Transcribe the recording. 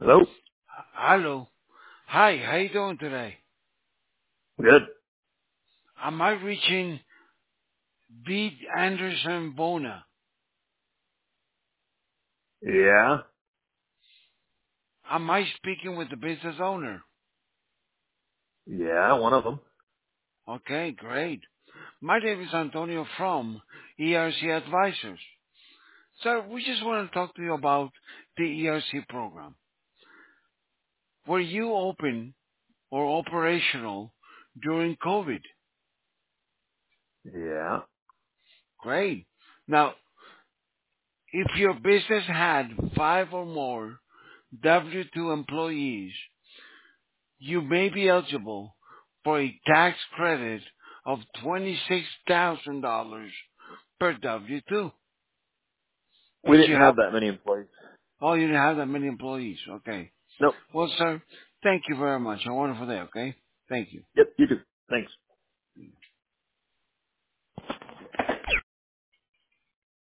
Hello? Hello. Hi, how you doing today? Good. Am I reaching B. Anderson Bona? Yeah. Am I speaking with the business owner? Yeah, one of them. Okay, great. My name is Antonio from ERC Advisors. Sir, we just want to talk to you about the ERC program. Were you open or operational during COVID? Yeah. Great. Now, if your business had 5 or more W-2 employees, you may be eligible for a tax credit of $26,000 per W-2. We Did you didn't have, have that many employees. oh, you didn't have that many employees. Okay. Nope. Well, sir, thank you very much. Have a wonderful day, okay? Thank you. Yep, you do. Thanks.